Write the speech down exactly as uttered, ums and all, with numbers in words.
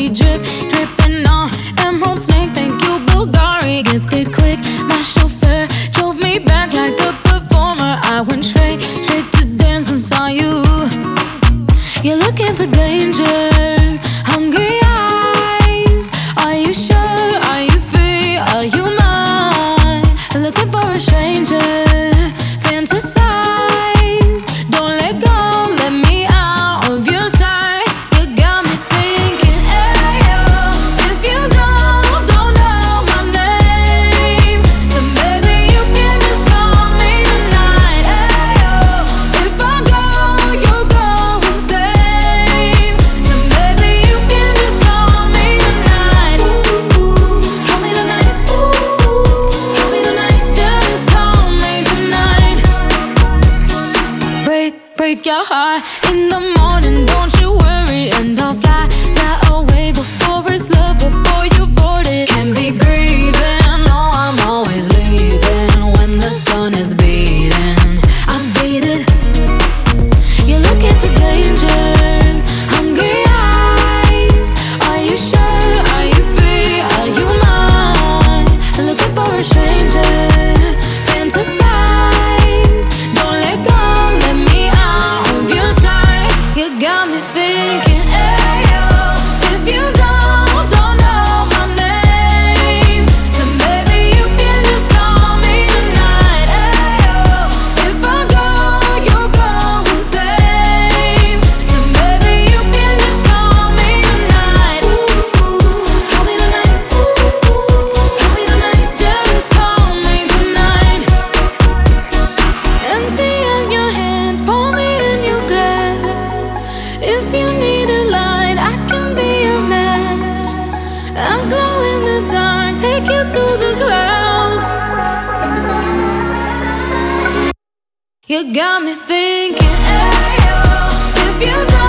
we drip, dripping on Emerald Snake. Thank you, Bulgari, get there quick. My chauffeur drove me back like a performer. I went straight, straight to dance and saw you. You're looking for danger, hungry eyes. Are you sure? Are you free? Are you mine? Looking for a stranger, fantasize. Don't let go, let me out of your sight. You got me thinking, ayo. If you don't, don't know my name, then baby you can just call me tonight, ayo. If I go, you go insane, then baby you can just call me tonight. Ooh, call me tonight, ooh, call me tonight, just call me tonight. Break, break your heart in the morning, don't you worry, and I'll fly, fly away before it's love, before you board it. Can't be grieving, no, I'm always leaving when the sun is beating. I beat it. You're looking for danger, hungry eyes. Are you sure? Are you free? Are you mine? Looking for a stranger, fantasize. Don't let go, let me out of your sight. You got me thinking, ayo. If you don't, don't know my name, then baby you can just call me tonight, ayo. If I go, you go insane, then baby you can just call me tonight. Ooh, call me tonight, ooh, call me tonight, just call me tonight. Empty out your hands, pour me in your glass. If you need a light, I can be a match. I'll glow in the dark, take you to the clouds. You got me thinking, ayo. If you don't